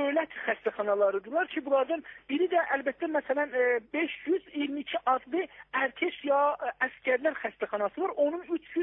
dövlət xəstəxanalarıdırlar ki, bunlardan biri də əlbəttə məsələn 522 adlı ərkeş ya əskərlər xəstəxanası var. Onun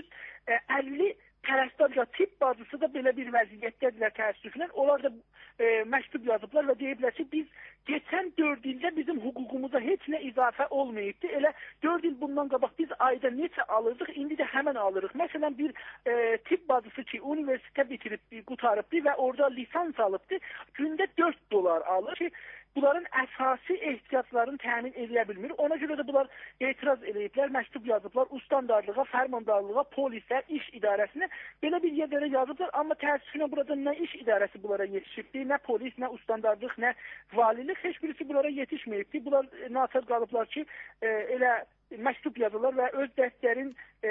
350 pərəstar ya tibb bacısı da belə bir vəziyyətdədirlər təəssüflə. Onlar da məktub yazıblar və deyiblər ki, biz geçən 4 ildə bizim hüququmuza heç nə izafə olmayıbdı. Elə 4 il bundan qabaq biz ayda neçə alırdıq, indi də həmən alırıq. Məsələn, bir tibb bacısı ki, universitet bitiribdi, qutarıbdı və orada lisans alıbdı, gündə $4 alır ki, bunların əsasi ehtiyaclarını təmin edə bilmir. Ona görə də bunlar etiraz ediblər, məktub yazıblar, ustandarlığa, fərmandarlığa, polisə, iş idarəsinə belə bir yerlərə yazıblar. Amma təəssüflə burada nə iş idarəsi bunlara yetişibdi, nə polis, nə ustandarlıq, nə valilik, heç birisi bunlara yetişməyibdi. Bunlar naçar qalıblar ki, elə məktub yazırlar və öz dəstlərin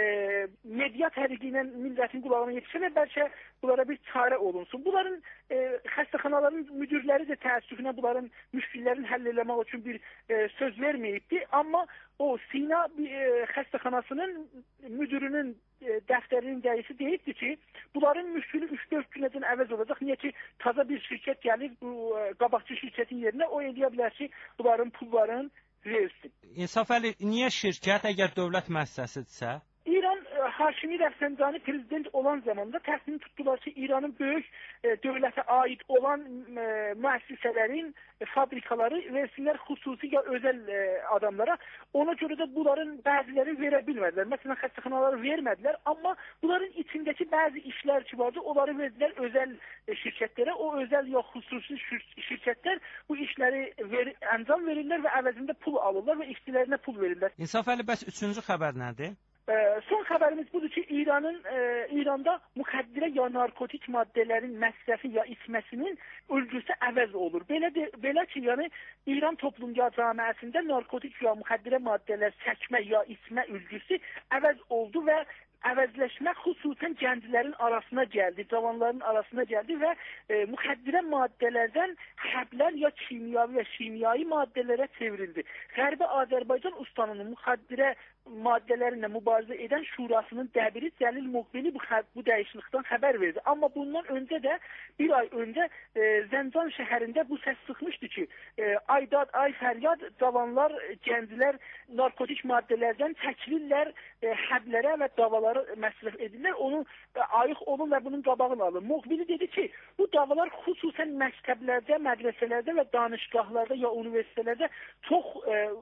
media təriqi ilə millətin qulağına yetişir və bəlkə bunlara bir çarə olunsun. Bunların xəstəxanaların müdürləri də təəssüflə bunların müşkillərini həll eləmək üçün bir söz verməyibdi. Amma o Sina xəstəxanasının müdürünün dəftərinin rəisi deyibdi ki, bunların müşkülü 3-4 günədən əvəz olacaq. Niyə ki, taza bir şirkət gəlir bu qabaqçı şirkətin yerinə, o eləyə bilər ki, bunların pullarını versin. İnsaf Əli, niyə şirkət əgər dövlət müəssisəsidirsə? İran Haşimi Rəfsənjani prezident olan zamanda təxmin tutdular ki, İranın böyük dövlətə aid olan müəssisələrin fabrikaları versinlər xüsusi ya özəl adamlara. Ona görə də bunların bəziləri verə bilmədilər. Məsələn, xəstəxanaları vermədilər, amma bunların içindəki bəzi işlər ki vardı, onları verdilər özəl şirkətlərə. O özəl ya xüsusi şirkətlər bu işləri əncam verirlər və əvəzində pul alırlar və işçilərinə pul verirlər. İnsaf Əli, bəs 3-cü xəbər nədir? Son xəbərimiz budur ki, İranda müxəddirə ya narkotik maddələrin məsrəfi ya içməsinin ölçüsü əvəz olur. Belə ki, yəni İran toplumca cəmiyyətində narkotik ya müxəddirə maddələr çəkmə ya içmə ölçüsü əvəz oldu və əvəzləşmə xüsusən gənclərin arasına gəldi, cavanların arasına gəldi və müxəddirə maddələrdən həblər ya kimyavi və şimyai maddələrə çevrildi. Qərbi Azərbaycan ustanının müxəddirə maddələrlə mübarizə edən şurasının dəbiri Cəlil Muqbeli bu dəyişiklikdən xəbər verdi. Amma bundan öncə də bir ay öncə Zəncan şəhərində bu səs çıxmışdı ki, Aydad, ay fəryad, cavanlar, gənclər narkotik maddələrdən çəkilirlər, həblərə və davalara məsrəf edirlər. Onu ayıq olun və bunun qabağını alın. Muqbeli dedi ki, bu davalar xüsusən məktəblərdə, mədrəsələrdə və danışgahlarda ya universitetlərdə çox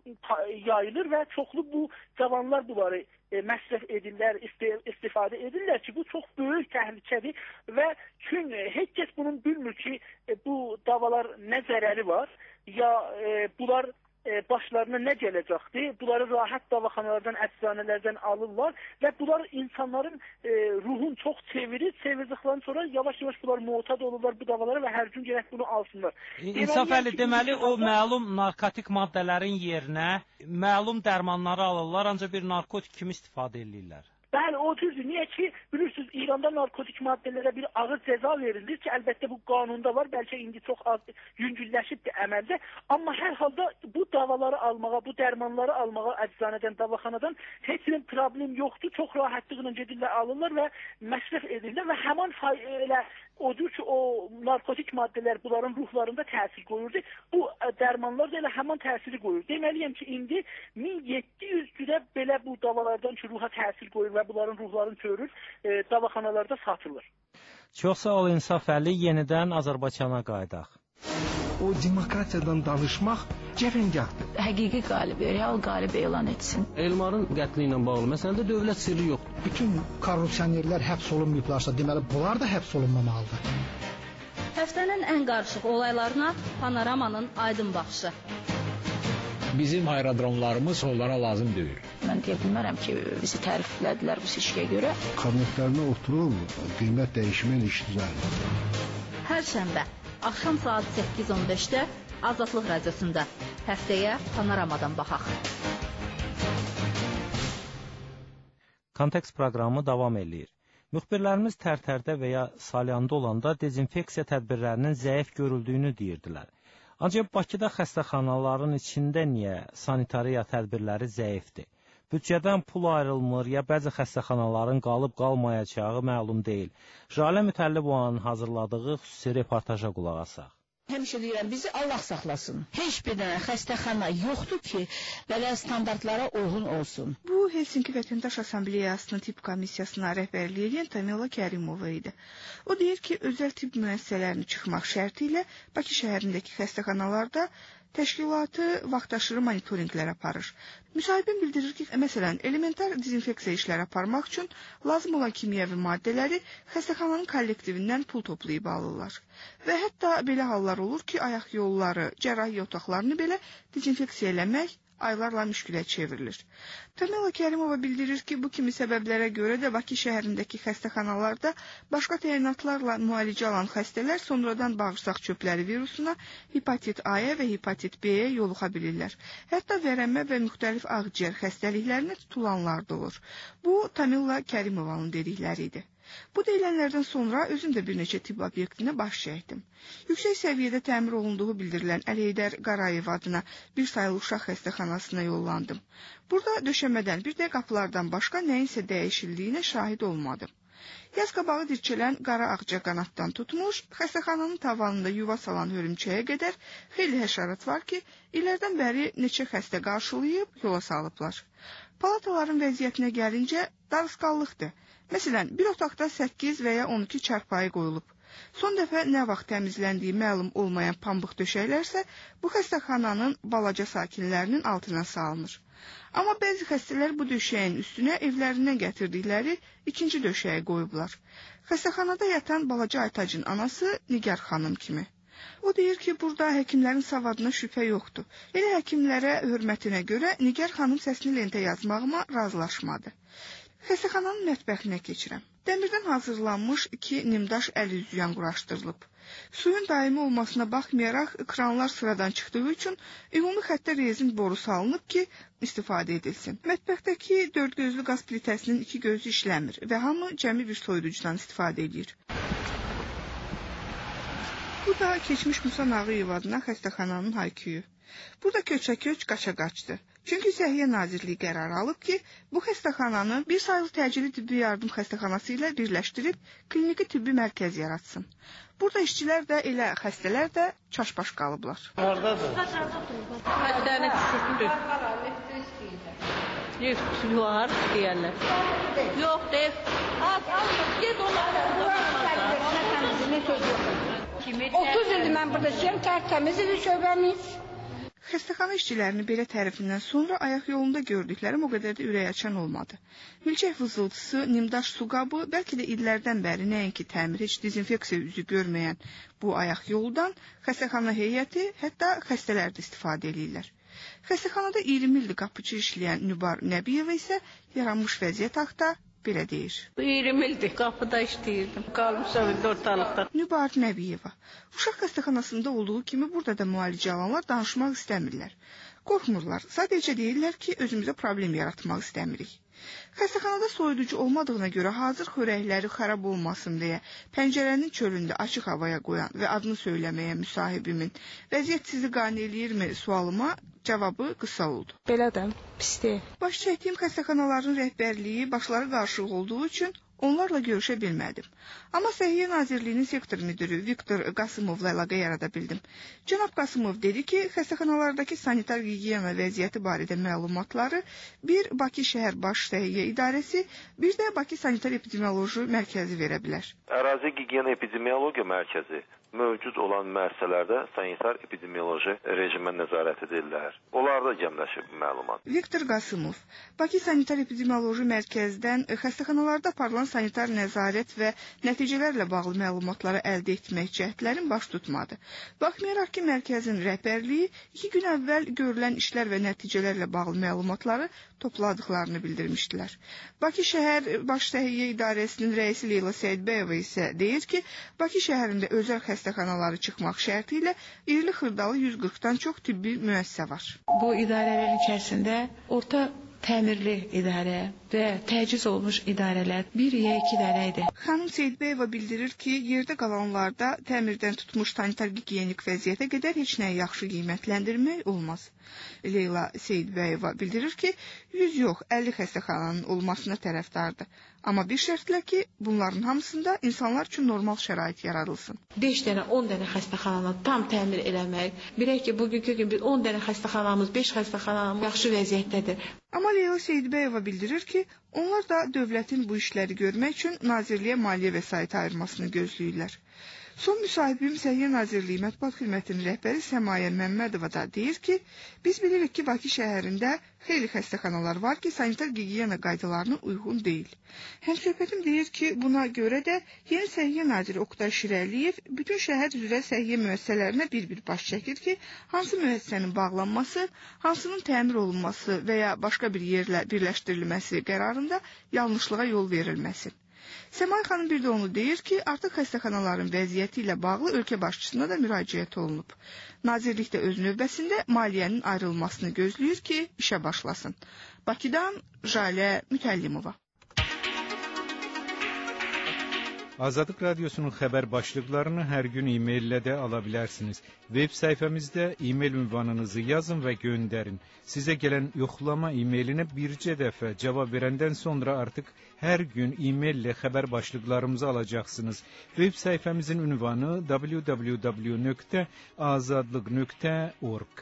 yayılır və çoxlu bu cavanlar bunları məsrəf edirlər, istifadə edirlər ki, bu çox böyük təhlükədir və heç kəs bunun bilmir ki, bu davalar nə zərəri var, ya bunlar başlarına nə gələcəkdir? Bunları rahat davaxanalardan, əczanelərdən alırlar və bunlar insanların ruhunu çox çevirir. Çevirdikdən sonra yavaş-yavaş bunlar muhtad olurlar bu davalara və hər gün gərək bunu alsınlar. İnsaf Əli, deməli o məlum narkotik maddələrin yerinə məlum dərmanları alırlar, ancaq bir narkotik kimi istifadə edirlər. Bəli, o düzdür. Niyə ki, bilirsiniz, İranda narkotik maddələrə bir ağır cəza verilir ki, əlbəttə bu qanunda var, bəlkə indi çox az yüngülləşibdir əməldə, amma hər halda bu davaları almağa, bu dərmanları almağa əczanedən, davaxanadan heç bir problem yoxdur, çox rahatlıqla gedirlər, alırlar və məsrəf edirlər və həman elə odur ki, o narkotik maddələr bunların ruhlarında təsir qoyurdu. Bu dərmanlar da elə həman təsiri qoyur. Deməliyəm ki, indi 1700 günə belə bu davalardan ki, ruha təsir qoyur və bunların ruhlarını çörür, davaxanalarda satılır. Çox sağ ol İnsaf Əli, yenidən Azərbaycana qayıdaq. O demokratiyadan danışmaq cəfəngahdır. Həqiqi qalib, real qalib elan etsin. Elmarın qətli ilə bağlı məsələdə dövlət sirri yoxdur. Bütün korrupsionerlər həbs olunmayıblarsa, deməli bunlar da həbs olunmamalıdır. Həftənin ən qarışıq olaylarına Panoramanın aydın baxışı. Bizim aerodromlarımız onlara lazım deyil. Mən deyə bilmərəm ki, bizi təriflədilər bu seçkiyə görə. Kabinetlərində oturub, qiymət dəyişmən iş düzəlir. Hər şənbə, axşam saat 8:15-də Azadlıq radiosunda. Həftəyə Panoramadan baxaq. Kontekst proqramı davam eləyir. Müxbirlərimiz Tərtərdə və ya Salyanda olanda dezinfeksiya tədbirlərinin zəif görüldüyünü deyirdilər. Ancaq Bakıda xəstəxanaların içində niyə sanitariya tədbirləri zəifdir? Büdcədən pul ayrılmır, ya bəzi xəstəxanaların qalıb-qalmayacağı məlum deyil. Jalə Mütəllibovanın hazırladığı xüsusi reportaja qulaq asaq. Həmişə deyirəm, bizi Allah saxlasın. Heç bir dənə xəstəxana yoxdur ki, belə standartlara uyğun olsun. Bu, Helsinki Vətəndaş Assambleyasının tibb komissiyasına rəhbərlik edən Tamila Kərimova idi. O deyir ki, özəl tibb müəssisələrini çıxmaq şərti ilə Bakı şəhərindəki xəstəxanalarda təşkilatı vaxtaşırı monitorinqlər aparır. Müsahibin bildirir ki, məsələn, elementar dezinfeksiya işləri aparmaq üçün lazım olan kimyəvi maddələri xəstəxananın kollektivindən pul toplayıb alırlar. Və hətta belə hallar olur ki, ayaq yolları, cərrahi otaqlarını belə dezinfeksiya eləmək aylarla müşkülə çevrilir. Tamila Kərimova bildirir ki, bu kimi səbəblərə görə də Bakı şəhərindəki xəstəxanalarda başqa təyinatlarla müalicə alan xəstələr sonradan bağırsaq çöpləri virusuna, hepatit A-ya və hepatit B-yə yoluxa bilirlər. Hətta vərəmə və müxtəlif ağciyər xəstəliklərinə tutulanlar da olur. Bu, Tamila Kərimovanın dedikləri idi. Bu deyilənlərdən sonra özüm də bir neçə tibb obyektinə baş çəkdim. Yüksək səviyyədə təmir olunduğu bildirilən Əli Heydər Qarayev adına bir sayılı uşaq xəstəxanasına yollandım. Burada döşəmədən bir də qapılardan başqa nəyinsə dəyişildiyinə şahid olmadım. Yaz qabağı dirçələn qara ağca qanaddan tutmuş, xəstəxananın tavanında yuva salan hörümçəyə qədər xeyli həşərat var ki, illərdən bəri neçə xəstə qarşılayıb yola salıblar. Palataların vəziyyətinə gəlincə darısqallıqdır. Məsələn, bir otaqda 8 və ya 12 çarpayı qoyulub. Son dəfə nə vaxt təmizləndiyi məlum olmayan pambıq döşəklərsə bu xəstəxananın balaca sakinlərinin altına salınır. Amma bəzi xəstələr bu döşəyin üstünə evlərindən gətirdikləri ikinci döşəyi qoyublar. Xəstəxanada yatan balaca Aytacın anası Nigar xanım kimi. O deyir ki, burada həkimlərin savadına şübhə yoxdur. Elə həkimlərə hörmətinə görə Nigar xanım səsini lentə yazmağıma razılaşmadı. Xəstəxananın mətbəxinə keçirəm. Dəmirdən hazırlanmış 2 nimdaş əl üzüyan quraşdırılıb. Suyun daimi olmasına baxmayaraq kranlar sıradan çıxdığı üçün ümumi xəttə rezin boru salınıb ki, istifadə edilsin. Mətbəxdəki 4 gözlü qaz plitəsinin 2 gözü işləmir və hamı cəmi bir soyuducudan istifadə edir. Bu da keçmiş Musa Nağıyev adına xəstəxananın hayküyü. Bu da köçə-köç qaça-qaçdı. Çünki Səhiyyə Nazirliyi qərar alıb ki, bu xəstəxananı bir sayılı təcili tibbi yardım xəstəxanası ilə birləşdirib kliniki tibbi mərkəz yaratsın. Burada işçilər də, elə xəstələr də çaşbaş qalıblar. Haradadır? Həddəni düşürtdü. Neft var deyərlər. Yox, neft. Ged onlardan. 30 ildir mən burada işləyəm, tərtəmiz idi şöbəmiz. Xəstəxana işçilərinin belə tərifindən sonra ayaq yolunda gördüklərim o qədər də ürək açan olmadı. Milçək vızıltısı, nimdaş su qabı, bəlkə də illərdən bəri nəinki təmir, heç dezinfeksiya üzü görməyən bu ayaq yoldan xəstəxana heyəti, hətta xəstələr də istifadə edirlər. Xəstəxanada 20 ildir qapıçı işləyən Nübar Nəbiyeva isə yaranmış vəziyyət haqda belə deyir. 20 ildir qapıda işləyirdim. Qalmışam ortalıqda. Nübar Nəbiyeva. Uşaq xəstəxanasında olduğu kimi burada da müalicə alanlar danışmaq istəmirlər. Qorxmurlar. Sadəcə deyirlər ki, özümüzə problem yaratmaq istəmirik. Xəstəxanada soyuducu olmadığına görə hazır xörəkləri xarab olmasın deyə pəncərənin çölündə açıq havaya qoyan və adını söyləməyə müsahibimin vəziyyət sizi qane eləyirmi sualıma cavabı qısa oldu. Belədir, pisdir. Baş çəkdiyim xəstəxanaların rəhbərliyi başları qarışıq olduğu üçün onlarla görüşə bilmədim. Amma Səhiyyə Nazirliyinin sektor müdürü Viktor Qasımovla əlaqə yarada bildim. Cənab Qasımov dedi ki, xəstəxanalardakı sanitar gigiyena vəziyyəti barədə məlumatları bir Bakı şəhər baş səhiyyə idarəsi, bir də Bakı sanitar epidemioloji mərkəzi verə bilər. Ərazi gigiyena epidemiologiya mərkəzi mövcud olan müəssisələrdə sanitar epidemioloji rejimə nəzarət edirlər. Onlar da cəmləşib məlumat. Viktor Qasımov, Bakı sanitar epidemioloji mərkəzdən xəstəxanalarda aparılan sanitar nəzarət və nəticələrlə bağlı məlumatları əldə etmək cəhdlərin baş tutmadı. Baxmayaraq ki, mərkəzin rəhbərliyi 2 gün əvvəl görülən işlər və nəticələrlə bağlı məlumatları topladıqlarını bildirmişdilər. Bakı şəhər baş səhiyyə idarəsinin rəisi Leyla Səidbəyeva isə deyir ki, Bakı şəhərində özəl xəstəxanaları çıxmaq şərti ilə irili xırdalı 140-dan çox tibbi müəssisə var. Bu idarələrin içərisində orta təmirli idarə və təciz olmuş idarələr 1 ya 2 dənə idi. Xanım Seyidbəyeva bildirir ki, yerdə qalanlarda təmirdən tutmuş sanitar gigiyenik vəziyyətə qədər heç nəyi yaxşı qiymətləndirmək olmaz. Leyla Seyidbəyeva bildirir ki, 100 yox, 50 xəstəxananın olmasına tərəfdardır. Amma bir şərtlə ki, bunların hamısında insanlar üçün normal şərait yaradılsın. 5 dənə, 10 dənə xəstəxananı tam təmir eləmək. Bilək ki, bugünkü gün 10 dənə xəstəxanamız, 5 xəstəxanamız yaxşı vəziyyətdədir. Amma Leyla Seyidbəyeva bildirir ki, onlar da dövlətin bu işləri görmək üçün Nazirliyə maliyyə vəsaiti ayırmasını gözləyirlər. Son müsahibim Səhiyyə Nazirliyi Mətbuat Xidmətinin rəhbəri Səmayə Məmmədova da deyir ki, biz bilirik ki, Bakı şəhərində xeyli xəstəxanalar var ki, sanitar gigiyena qaydalarına uyğun deyil. Həmsöhbətim deyir ki, buna görə də yeni Səhiyyə Naziri Oqtay Şirəliyev bütün şəhər üzrə səhiyyə müəssisələrinə bir-bir baş çəkir ki, hansı müəssisənin bağlanması, hansının təmir olunması və ya başqa bir yerlə birləşdirilməsi qərarında yanlışlığa yol verilməsin. Səmay xanım bir də onu deyir ki, artıq xəstəxanaların vəziyyəti ilə bağlı ölkə başçısına da müraciət olunub. Nazirlik də öz növbəsində maliyyənin ayrılmasını gözləyir ki, işə başlasın. Bakıdan Jalə Mütəllimova. Azadlıq Radiosunun xəbər başlıqlarını hər gün e-maillə də ala bilərsiniz. Web səhifəmizdə e-mail ünvanınızı yazın və göndərin. Sizə gələn yoxlama e-mailinə bircə dəfə cavab verəndən sonra artıq hər gün e-maillə xəbər başlıqlarımızı alacaqsınız. Web səhifəmizin ünvanı www.azadlıq.org.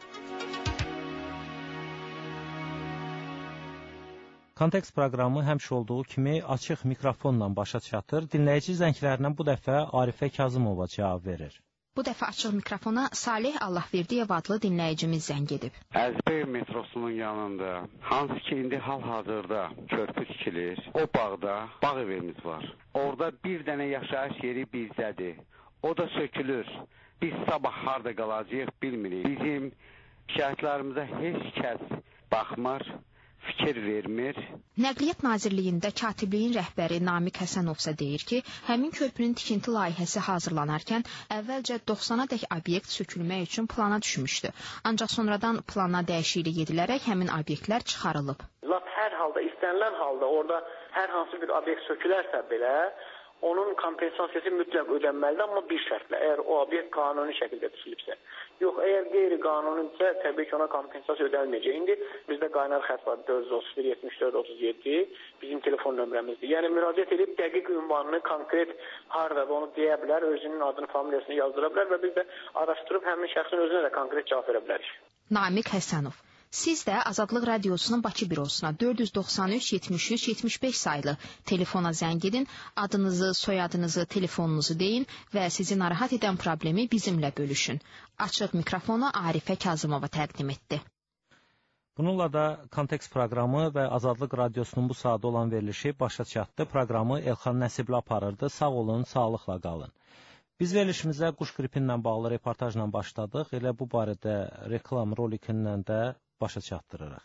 Kontekst proqramı həmişə olduğu kimi açıq mikrofonla başa çatır. Dinləyici zənglərindən bu dəfə Arifə Kazımova cavab verir. Bu dəfə açıq mikrofona Salih Allahverdiyev adlı dinləyicimiz zəng edib. Əzbər metrosunun yanında, hansı ki indi hal-hazırda körpü tikilir, o bağda bağ evimiz var. Orada bir dənə yaşayış yeri bizdədir. O da sökülür. Biz sabah harda qalacağıq bilmirik. Bizim şəhidlərimizə heç kəs baxmır, fikir vermir. Nəqliyyat Nazirliyində katibliyin rəhbəri Namiq Həsənovsa deyir ki, həmin körpünün tikinti layihəsi hazırlanarkən əvvəlcə 90-a dək obyekt sökülmək üçün plana düşmüşdü. Ancaq sonradan plana dəyişiklik edilərək həmin obyektlər çıxarılıb. Lap hər halda, istənilən halda orada hər hansı bir obyekt sökülərsə belə, onun kompensasiyası mütləq ödənməlidir, amma bir şərtlə, əgər o obyekt qanuni şəkildə tikilibsə. Yox, əgər qeyri-qanunidirsə, təbii ki, ona kompensasiya ödənilməyəcək. İndi bizdə qaynar xətt var 431-74-37, bizim telefon nömrəmizdir. Yəni, müraciət edib dəqiq ünvanını, konkret harada onu deyə bilər, özünün adını, familiyasını yazdıra bilər və biz də araşdırıb həmin şəxsin özünə də konkret cavab verə bilərik. Namiq Həsənov. Siz də Azadlıq Radiosunun Bakı bürosuna 493-73-75 sayılı telefona zəng edin, adınızı, soyadınızı, telefonunuzu deyin və sizi narahat edən problemi bizimlə bölüşün. Açıq mikrofonu Arifə Kazımova təqdim etdi. Bununla da Kontekst proqramı və Azadlıq Radiosunun bu saatda olan verilişi başa çatdı. Proqramı Elxan Nəsibli aparırdı. Sağ olun, sağlıqla qalın. Biz verilişimizə quş qripi ilə bağlı reportajla başladıq. Elə bu barədə reklam rolikindən də başa çatdırırıq.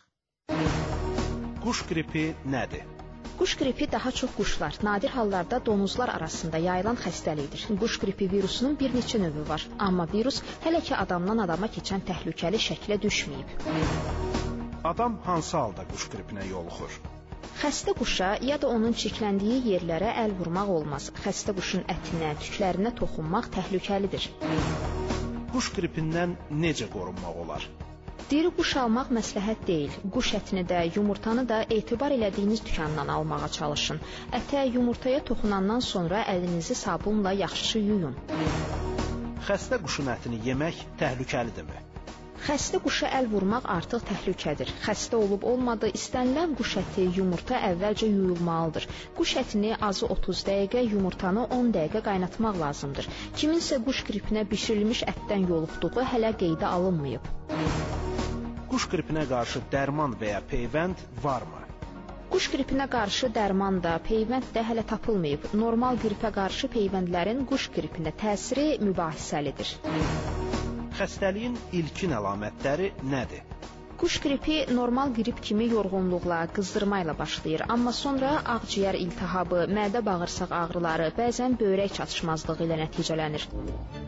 Quş qripi nədir? Quş qripi daha çox quşlar, nadir hallarda donuzlar arasında yayılan xəstəlikdir. Quş qripi virusunun bir neçə növü var, amma virus hələ ki adamdan adama keçən təhlükəli şəklə düşməyib. Adam hansı halda quş qripinə yoluxur? Xəstə quşa ya da onun çirkləndiyi yerlərə əl vurmaq olmaz. Xəstə quşun ətinə, tüklərinə toxunmaq təhlükəlidir. Quş qripindən necə qorunmaq olar? Diri quş almaq məsləhət deyil. Quş ətini də, yumurtanı da etibar elədiyiniz dükandan almağa çalışın. Ətə, yumurtaya toxunandan sonra əlinizi sabunla yaxşı yuyun. Xəstə quşun ətini yemək təhlükəlidirmi? Xəstə quşa əl vurmaq artıq təhlükədir. Xəstə olub-olmadı, istənilən quş əti, yumurta əvvəlcə yuyulmalıdır. Quş ətini azı 30 dəqiqə, yumurtanı 10 dəqiqə qaynatmaq lazımdır. Kiminsə quş qripinə bişirilmiş ətdən yoluxduğu hələ qeydə alınmayıb. Quş qripinə qarşı dərman və ya peyvənd varmı? Quş qripinə qarşı dərman da, peyvənd də hələ tapılmayıb. Normal qripə qarşı peyvəndlərin quş qripinə təsiri mübahisəlidir. Xəstəliyin ilkin əlamətləri nədir? Quş qripi normal qrip kimi yorğunluqla, qızdırma ilə başlayır, amma sonra ağciyər iltihabı, mədə bağırsaq ağrıları, bəzən böyrək çatışmazlığı ilə nəticələnir.